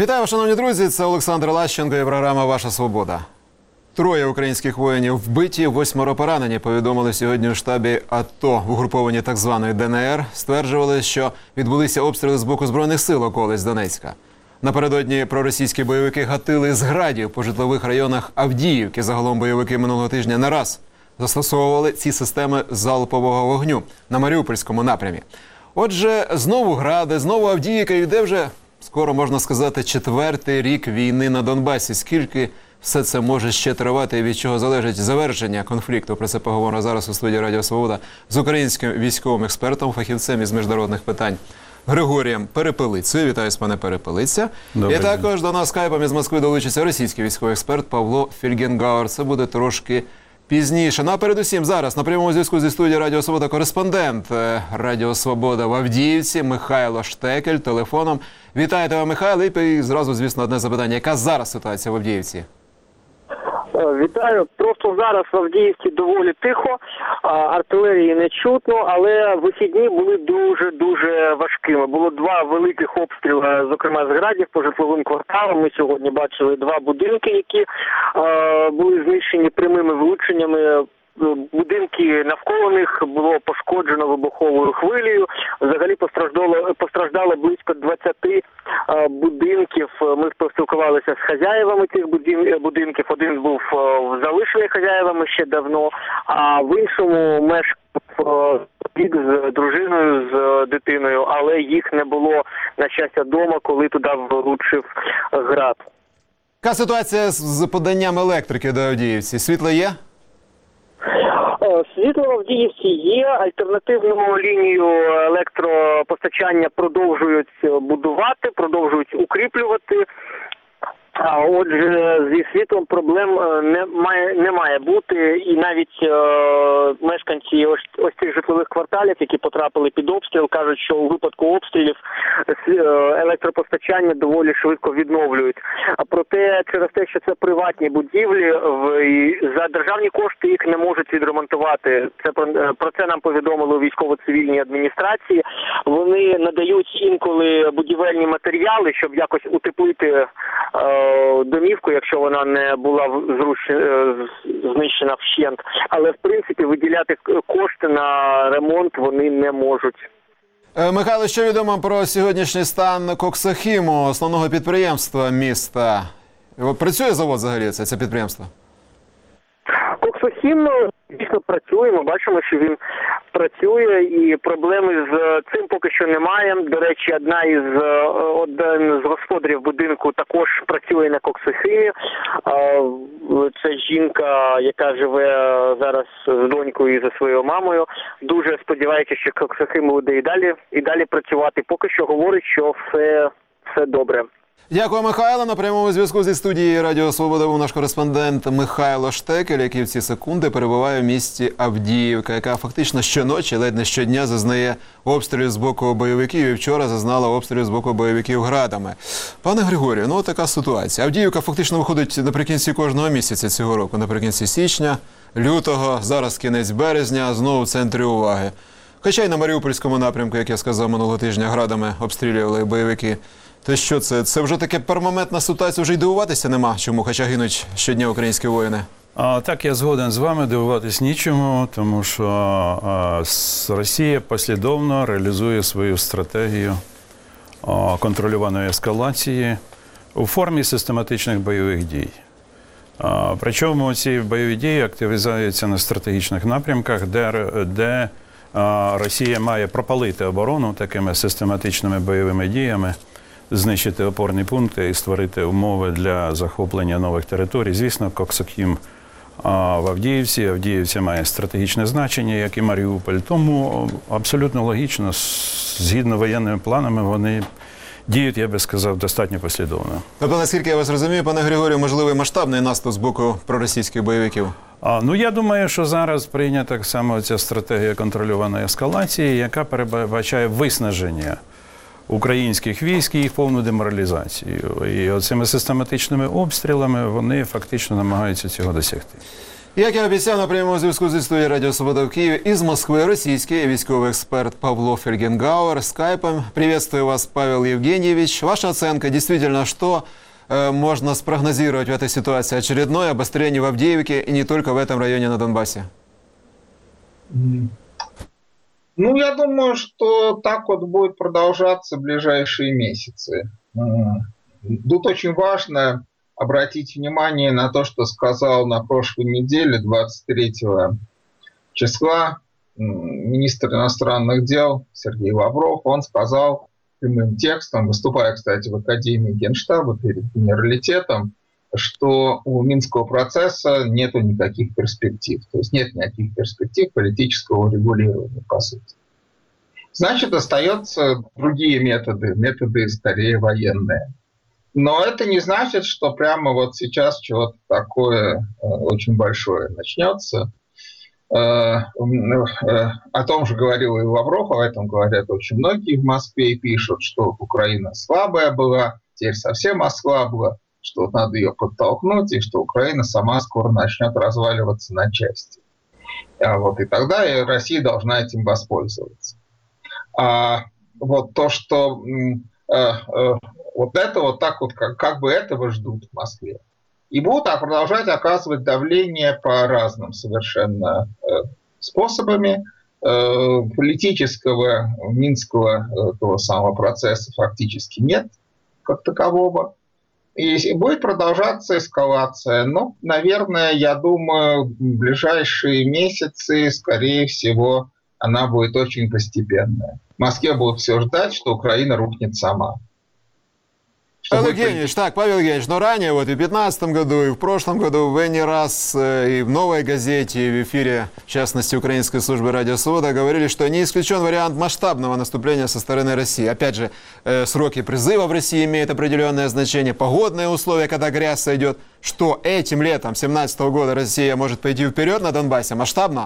Вітаю, шановні друзі, це Олександр Лащенко і програма «Ваша свобода». 3 українських воїнів вбиті, 8 поранені, повідомили сьогодні у штабі АТО. В угрупованні так званої ДНР стверджували, що відбулися обстріли з боку Збройних сил околиць Донецька. Напередодні проросійські бойовики гатили з градів по житлових районах Авдіївки. Загалом бойовики минулого тижня не раз застосовували ці системи залпового вогню на Маріупольському напрямі. Отже, знову гради, знову Авдіївка, йде вже, скоро можна сказати, 4-й рік війни на Донбасі. Скільки все це може ще тривати і від чого залежить завершення конфлікту? Про це поговоримо зараз у студії Радіо Свобода з українським військовим експертом, фахівцем із міжнародних питань Григорієм Перепелицею. Вітаю, пане Перепелиця. І також до нас скайпом із Москви долучиться російський військовий експерт Павло Фельгенгауер. Це буде трошки пізніше. Ну а передусім зараз на прямому зв'язку зі студією Радіо Свобода кореспондент Радіо Свобода в Авдіївці Михайло Штекель телефоном. Вітаю тебе, Михайло. І зразу, звісно, одне запитання. Яка зараз ситуація в Авдіївці? Вітаю. Просто зараз в Авдіївці доволі тихо, артилерії не чутно, але вихідні були дуже важкими. Було 2 великих обстріли, зокрема з градів по житловим кварталам. Ми сьогодні бачили 2 будинки, які були знищені прямими влученнями. Будинки навколо них було пошкоджено вибуховою хвилею. Взагалі постраждало близько 20 будинків. Ми поспілкувалися з хазяєвами цих будинків. Один був залишений хазяєвами ще давно, а в іншому мешкав з дружиною, з дитиною, але їх не було, на щастя, вдома, коли туди влучив град. Яка ситуація з поданням електрики до Авдіївці? Світло є? Світло в Авдіївці є, альтернативну лінію електропостачання продовжують будувати, продовжують укріплювати. Отже, зі світлом проблем не має бути, і навіть мешканці ось цих житлових кварталів, які потрапили під обстріл, кажуть, що у випадку обстрілів електропостачання доволі швидко відновлюють. Проте через те, що це приватні будівлі, за державні кошти їх не можуть відремонтувати. Про це нам повідомили у військово-цивільній адміністрації. Вони надають інколи будівельні матеріали, щоб якось утеплити домівку, якщо вона не була знищена вщент. Але, в принципі, виділяти кошти на ремонт вони не можуть. Михайло, що відомо про сьогоднішній стан Коксохіму, основного підприємства міста? Працює завод взагалі, це підприємство? Коксохім дійсно працює, ми бачимо, що він працює, і проблеми з цим поки що немає. До речі, один з господарів будинку також працює на Коксохімі. Це жінка, яка живе зараз з донькою і за своєю мамою. Дуже сподівається, що Коксохім буде і далі працювати. Поки що говорить, що все добре. Дякую, Михайло. На прямому зв'язку зі студією Радіо Свобода був наш кореспондент Михайло Штекель, який в ці секунди перебуває в місті Авдіївка, яка фактично щоночі, ледь не щодня зазнає обстрілів з боку бойовиків, і вчора зазнала обстрілів з боку бойовиків градами. Пане Григорію, ну така ситуація. Авдіївка фактично виходить наприкінці кожного місяця цього року, наприкінці січня, лютого, зараз кінець березня, знову в центрі уваги. Хоча й на Маріупольському напрямку, як я сказав, минулого тижня градами обстрілювали бойовики. То що це? Це вже таке пермоментна ситуація, вже й дивуватися нема чому, хоча гинуть щодня українські воїни? Так, я згоден з вами, дивуватись нічому, тому що Росія послідовно реалізує свою стратегію контрольованої ескалації у формі систематичних бойових дій. Причому ці бойові дії активізуються на стратегічних напрямках, де Росія має пропалити оборону такими систематичними бойовими діями, знищити опорні пункти і створити умови для захоплення нових територій. Звісно, Коксохім в Авдіївці. Авдіївця має стратегічне значення, як і Маріуполь. Тому абсолютно логічно, згідно воєнними планами, вони діють, я би сказав, достатньо послідовно. Тобто, наскільки я вас розумію, пане Григорію, можливий масштабний наступ з боку проросійських бойовиків? Я думаю, що зараз прийнята саме ця стратегія контрольованої ескалації, яка передбачає виснаження українських військ і їх повну деморалізацію. І оцими систематичними обстрілами вони фактично намагаються цього досягти. Як я обіцяв, на прямому зв'язку зі студією Радіо Свобода в Києві із Москви російський військовий експерт Павло Фельгенгауэр скайпом. Приветствую вас, Павел Евгеньевич. Ваша оценка, действительно, что можно спрогнозировать в этой ситуации? Очередное обострение в Авдеевке и не только в этом районе на Донбассе? Ну, я думаю, что так вот будет продолжаться в ближайшие месяцы. Тут очень важно обратить внимание на то, что сказал на прошлой неделе, 23 числа, министр иностранных дел Сергей Лавров. Он сказал прямым текстом, выступая, кстати, в Академии Генштаба перед генералитетом, что у Минского процесса нету никаких перспектив. То есть нет никаких перспектив политического регулирования, по сути. Значит, остаются другие методы скорее военные. Но это не значит, что прямо вот сейчас чего-то такое очень большое начнется. О том же говорил и Лавров, об этом говорят очень многие в Москве и пишут, что Украина слабая была, теперь совсем ослабла, что надо ее подтолкнуть, и что Украина сама скоро начнет разваливаться на части. И тогда и Россия должна этим воспользоваться. Вот то, что вот это вот так вот, как бы этого ждут в Москве. И будут продолжать оказывать давление по разным совершенно способами. Политического Минского того самого процесса фактически нет как такового. И будет продолжаться эскалация. Но, наверное, я думаю, в ближайшие месяцы, скорее всего, она будет очень постепенная. В Москве будут все ждать, что Украина рухнет сама. Павел Евгеньевич, Павел Евгеньевич, но ранее, вот и в 2015 году, и в прошлом году вы не раз и в «Новой газете», и в эфире, в частности, Украинской службы «Радио Свобода», говорили, что не исключен вариант масштабного наступления со стороны России. Опять же, сроки призыва в России имеют определенное значение, погодные условия, когда грязь сойдет. Что этим летом 2017 года Россия может пойти вперед на Донбассе масштабно?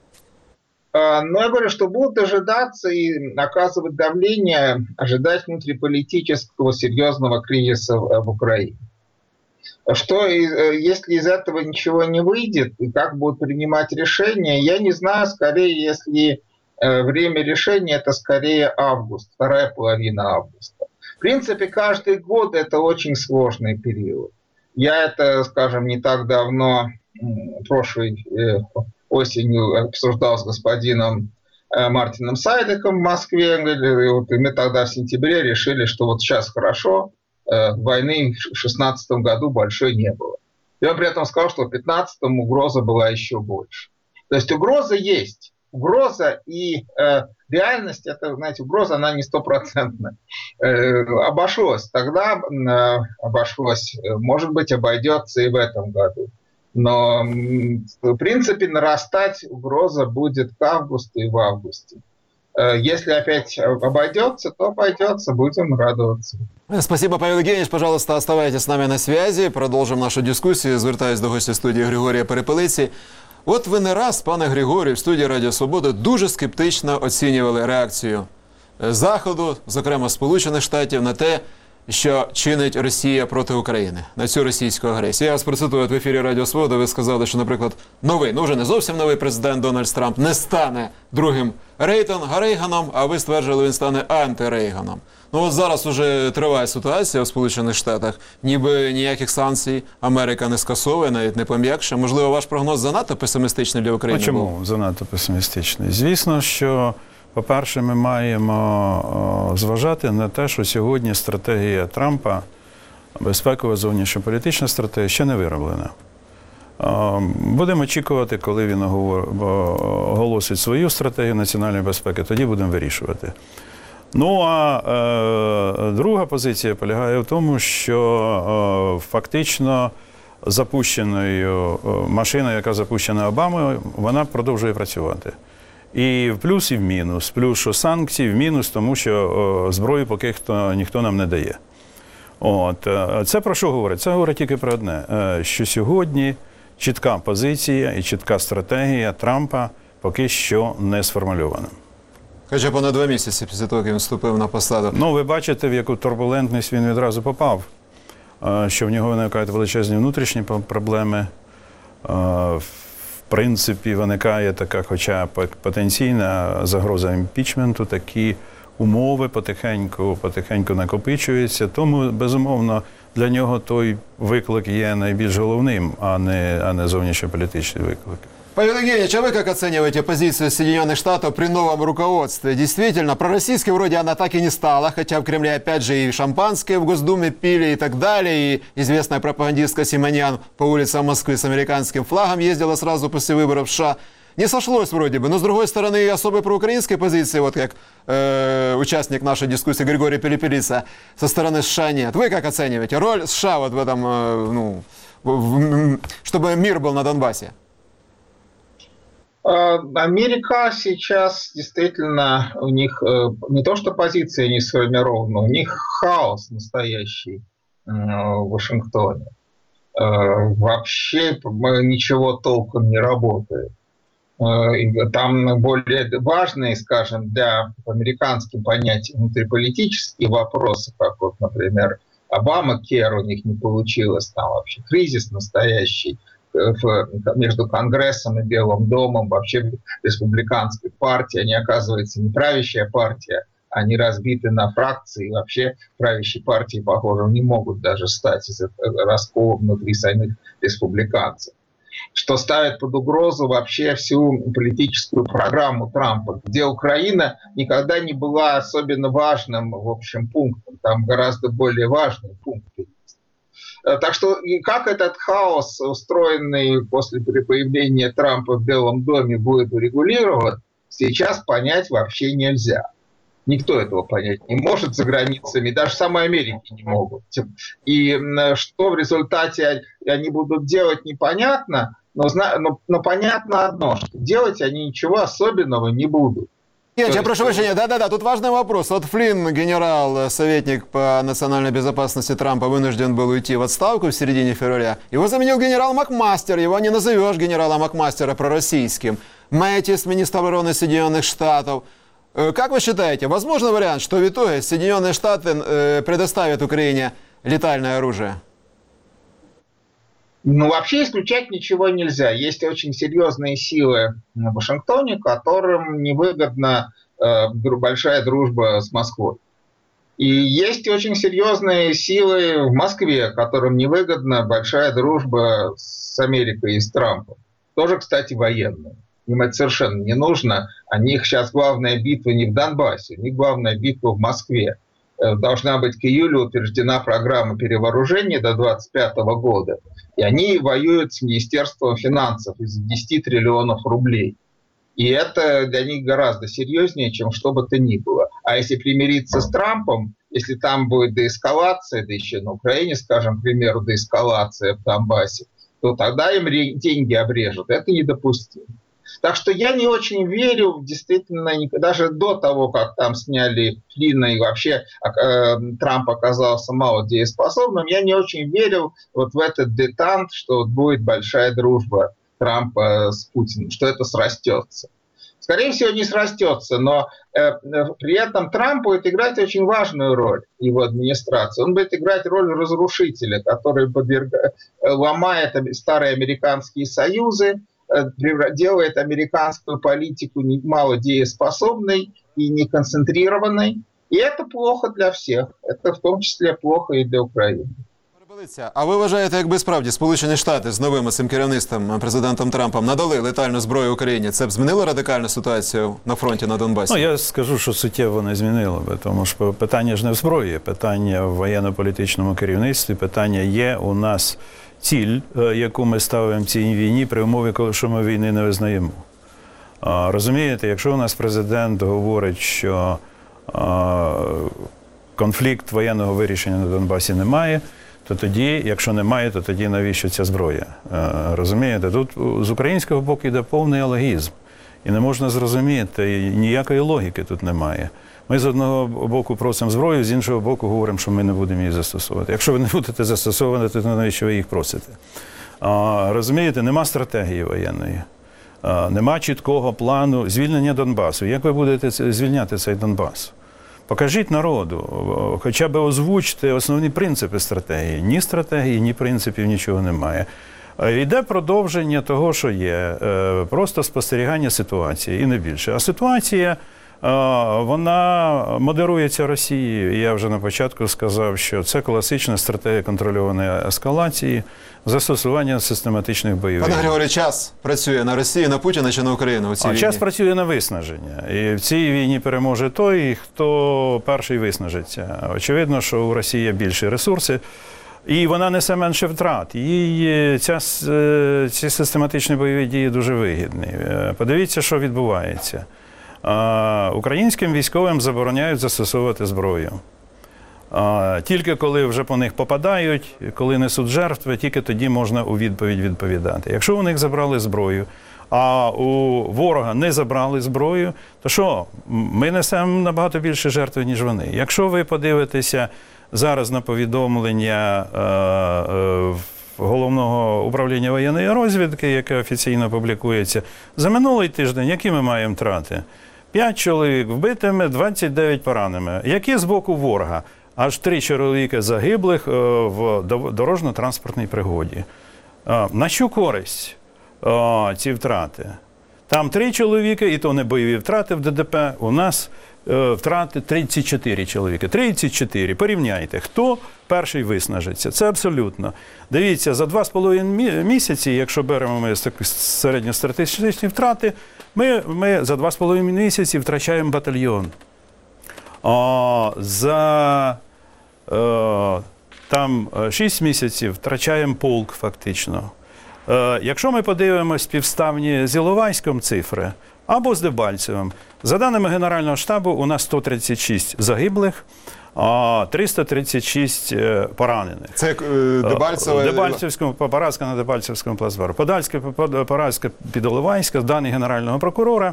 Но я говорю, что будут дожидаться и оказывать давление, ожидать внутриполитического серьезного кризиса в Украине. Что, если из этого ничего не выйдет, и как будут принимать решения, я не знаю, скорее, если время решения, это скорее август, вторая половина августа. В принципе, каждый год это очень сложный период. Я это, скажем, не так давно, прошлой осенью обсуждал с господином Мартином Сайдеком в Москве. И мы тогда в сентябре решили, что вот сейчас хорошо, войны в 2016 году большой не было. И он при этом сказал, что в 2015 угроза была еще больше. То есть угроза есть. Угроза и реальность, это, знаете, угроза, она не стопроцентная. Обошлось. Тогда обошлось. Может быть, обойдется и в этом году. Но, в принципе, нарастать угроза будет к августу и в августе. Если опять обойдется, то обойдется, будем радоваться. Спасибо, Павел Евгеньевич. Пожалуйста, оставайтесь с нами на связи. Продовжимо нашу дискусію. Звертаюсь до гостя студії Григорія Перепелиці. От ви не раз, пане Григорію, в студії Радіо Свобода дуже скептично оцінювали реакцію Заходу, зокрема Сполучених Штатів, на те, що чинить Росія проти України, на цю російську агресію. Я вас процитую в ефірі Радіо Свобода, ви сказали, що, наприклад, новий, вже не зовсім новий президент Дональд Трамп не стане другим Рейганом, а ви стверджували, він стане антирейганом. Ну от зараз уже триває ситуація в Сполучених Штатах, ніби ніяких санкцій Америка не скасовує, навіть не пом'якшує. Можливо, ваш прогноз занадто песимістичний для України? А чому занадто песимістичний? Звісно, що по-перше, ми маємо зважати на те, що сьогодні стратегія Трампа, безпекова зовнішньополітична стратегія, ще не вироблена. Будемо очікувати, коли він оголосить свою стратегію національної безпеки, тоді будемо вирішувати. Ну, а друга позиція полягає в тому, що фактично запущеною машиною, яка запущена Обамою, вона продовжує працювати. І в плюс, і в мінус. Плюс, що санкції, в мінус, тому що зброю поки ніхто нам не дає. Це про що говорить? Це говорить тільки про одне, що сьогодні чітка позиція і чітка стратегія Трампа поки що не сформульована. Хоча понад 2 місяці після того, як він вступив на посаду. Ну, ви бачите, в яку турбулентність він відразу попав, що в нього виникають величезні внутрішні проблеми. принципі, виникає така, хоча потенційна загроза імпічменту, такі умови потихеньку накопичуються. Тому, безумовно, для нього той виклик є найбільш головним, а не зовнішньополітичний виклик. Павел Евгеньевич, а вы как оцениваете позицию Соединенных Штатов при новом руководстве? Действительно, пророссийской вроде она так и не стала, хотя в Кремле опять же и шампанское в Госдуме пили и так далее, и известная пропагандистка Симоньян по улицам Москвы с американским флагом ездила сразу после выборов в США. Не сошлось вроде бы, но с другой стороны и особой проукраинской позиции, вот как участник нашей дискуссии Григорий Пелепелица, со стороны США нет. Вы как оцениваете роль США вот в этом, чтобы мир был на Донбассе? Америка сейчас действительно, у них не то что позиция не сформирована, у них хаос настоящий в Вашингтоне. Вообще ничего толком не работает. Там более важные, скажем, для американских понятий внутриполитические вопросы, как вот, например, Обама-кер у них не получилось, там вообще кризис настоящий между Конгрессом и Белым домом, вообще республиканской партии, они, оказывается, не правящая партия, они разбиты на фракции, и вообще правящей партии, похоже, не могут даже стать из раскола внутри самих республиканцев. Что ставит под угрозу вообще всю политическую программу Трампа, где Украина никогда не была особенно важным, в общем, пунктом, там гораздо более важные пункты. Так что как этот хаос, устроенный после появления Трампа в Белом доме, будет урегулирован, сейчас понять вообще нельзя. Никто этого понять не может за границами, даже самой Америки не могут. И что в результате они будут делать, непонятно, но понятно одно, что делать они ничего особенного не будут. Нет, я прошу прощения, да-да-да, тут важный вопрос. Вот Флинн, генерал, советник по национальной безопасности Трампа, вынужден был уйти в отставку в середине февраля. Его заменил генерал Макмастер, его не назовешь генерала Макмастера пророссийским. Мэттис, министр обороны Соединенных Штатов. Как вы считаете, возможный вариант, что в итоге Соединенные Штаты предоставят Украине летальное оружие? Ну, вообще исключать ничего нельзя. Есть очень серьезные силы в Вашингтоне, которым невыгодна большая дружба с Москвой. И есть очень серьезные силы в Москве, которым невыгодна большая дружба с Америкой и с Трампом. Тоже, кстати, военные. Им это совершенно не нужно. У них сейчас главная битва не в Донбассе, у них главная битва в Москве. Должна быть к июлю утверждена программа перевооружения до 2025 года. И они воюют с Министерством финансов из 10 триллионов рублей. И это для них гораздо серьезнее, чем что бы то ни было. А если примириться с Трампом, если там будет деэскалация, да еще на Украине, скажем, к примеру, деэскалация в Донбассе, то тогда им деньги обрежут. Это недопустимо. Так что я не очень верю, действительно, даже до того, как там сняли Флинна и вообще Трамп оказался мало дееспособным, я не очень верил вот в этот детант, что вот будет большая дружба Трампа с Путиным, что это срастется. Скорее всего, не срастется, но при этом Трамп будет играть очень важную роль, его администрация. Он будет играть роль разрушителя, который ломает старые американские союзы, делает американскую политику мало дееспособной и неконцентрированной. И это плохо для всех. Это в том числе плохо и для України. А ви вважаєте, якби справді Сполучені Штати з новим цим керівництвом, президентом Трампом, надали летальну зброю Україні, це б змінило радикальну ситуацію на фронті на Донбасі? Ну, я скажу, що суттєво не змінило би, тому що питання ж не в зброї, питання в воєнно-політичному керівництві, питання є у нас ціль, яку ми ставимо в цій війні при умові, що ми війни не визнаємо. Розумієте, якщо у нас президент говорить, що конфлікт воєнного вирішення на Донбасі немає, то тоді, якщо немає, то тоді навіщо ця зброя? Розумієте, тут з українського боку йде повний алогізм. І не можна зрозуміти, і ніякої логіки тут немає. Ми з одного боку просимо зброю, з іншого боку говоримо, що ми не будемо її застосовувати. Якщо ви не будете застосовувати, то навіщо ви їх просите? Розумієте, нема стратегії воєнної, нема чіткого плану звільнення Донбасу. Як ви будете звільняти цей Донбас? Покажіть народу, хоча б озвучте основні принципи стратегії. Ні стратегії, ні принципів, нічого немає. Йде продовження того, що є. Просто спостерігання ситуації, і не більше. А ситуація, вона модерується Росією. І я вже на початку сказав, що це класична стратегія контрольованої ескалації, застосування систематичних бойових. Пане Григорій, час працює на Росію, на Путіна чи на Україну у цій війні? Час працює на виснаження. І в цій війні переможе той, хто перший виснажиться. Очевидно, що у Росії є більші ресурси, і вона несе менше втрат. Їй ці систематичні бойові дії дуже вигідні. Подивіться, що відбувається. Українським військовим забороняють застосовувати зброю. Тільки коли вже по них попадають, коли несуть жертви, тільки тоді можна у відповідь відповідати. Якщо у них забрали зброю, а у ворога не забрали зброю, то що? Ми несемо набагато більше жертв, ніж вони. Якщо ви подивитеся зараз на повідомлення Головного управління воєнної розвідки, яке офіційно публікується, за минулий тиждень, які ми маємо втрати? 5 чоловік вбитими, 29 пораненими. Які з боку ворога? Аж 3 чоловіка загиблих в дорожньо-транспортній пригоді. На що користь ці втрати? Там 3 чоловіка, і то не бойові втрати в ДДП. У нас втрати 34 чоловіка. 34. Порівняйте, хто перший виснажиться. Це абсолютно. Дивіться, за 2,5 місяці, якщо беремо ми середньостатистичні втрати, ми за 2,5 місяці втрачаємо батальйон. За там 6 місяців втрачаємо полк фактично. Якщо ми подивимося співставні з Іловайськом цифри або з Дебальцевим, за даними Генерального штабу, у нас 136 загиблих, 336 поранених. Це Дебальцеве? Поразка на Дебальцевському плацдармі. Поразка під Іловайська, дані Генерального прокурора,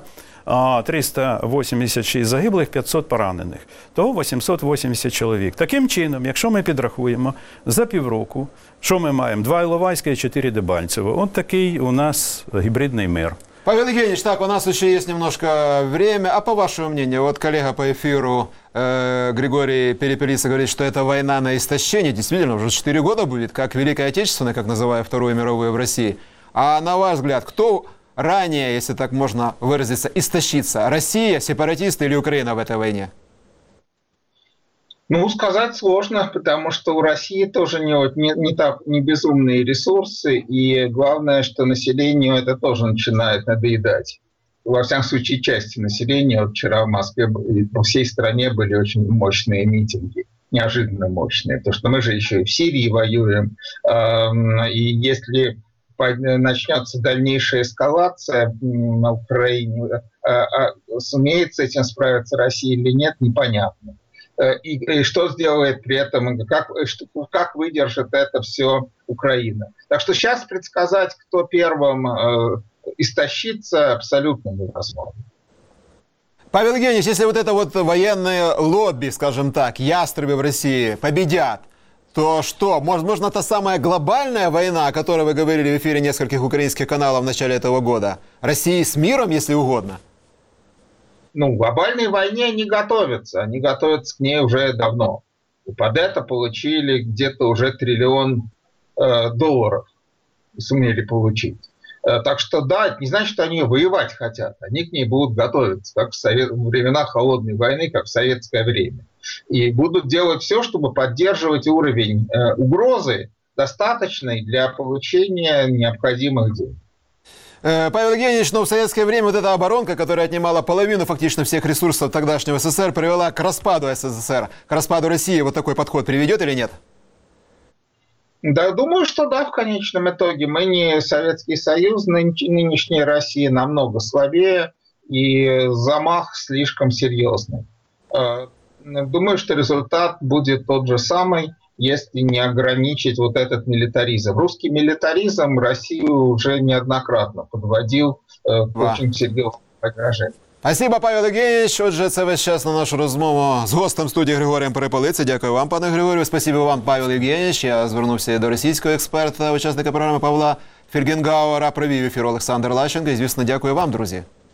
386 загиблих, 500 поранених. Того 880 чоловік. Таким чином, якщо ми підрахуємо за півроку, що ми маємо? 2 Іловайська і 4 Дебальцево. От такий у нас гібридний мир. Павел Евгеньевич, так, у нас еще есть немножко время. А по вашему мнению, вот коллега по эфиру Григорий Перепелица говорит, что это война на истощение. Действительно, уже 4 года будет, как Великая Отечественная, как называя Вторую мировую в России. А на ваш взгляд, кто ранее, если так можно выразиться, истощится? Россия, сепаратисты или Украина в этой войне? Ну, сказать сложно, потому что у России тоже не безумные ресурсы, и главное, что населению это тоже начинает надоедать. Во всяком случае, части населения. Вот вчера в Москве и по всей стране были очень мощные митинги, неожиданно мощные, потому что мы же еще и в Сирии воюем, и если начнется дальнейшая эскалация на Украине, сумеет с этим справиться Россия или нет, непонятно. И что сделает при этом, как выдержит это все Украина. Так что сейчас предсказать, кто первым истощится, абсолютно невозможно. Павел Евгеньевич, если вот это вот военное лобби, скажем так, ястребы в России победят, то что? Возможно, та самая глобальная война, о которой вы говорили в эфире нескольких украинских каналов в начале этого года? России с миром, если угодно? Ну, к глобальной войне они готовятся к ней уже давно. И под это получили где-то уже $1 триллион сумели получить. Так что да, это не значит, что они воевать хотят. Они к ней будут готовиться, как в времена Холодной войны, как в советское время. И будут делать все, чтобы поддерживать уровень угрозы, достаточный для получения необходимых денег. Павел Евгеньевич, но в советское время вот эта оборонка, которая отнимала половину фактически всех ресурсов тогдашнего СССР, привела к распаду СССР, к распаду России. Вот такой подход приведет или нет? Да, думаю, что да, в конечном итоге. Мы не Советский Союз, нынешняя Россия намного слабее, и замах слишком серьезный. Думаю, что результат будет тот же самый, если не ограничить вот этот милитаризм. Русский милитаризм Россию уже неоднократно подводил к очень серьезному поражению. Спасибо, Павел Евгеньевич. Отже, це весь час на нашу розмову з гостем студії Григорієм Перепелиці. Дякую вам, пане Григорію. Спасибо вам, Павел Евгеньевич. Я звернувся і до російського експерта, учасника програми Павла Фельгенгауера. Провів ефір Олександр Лащенко. І, звісно, дякую вам, друзі.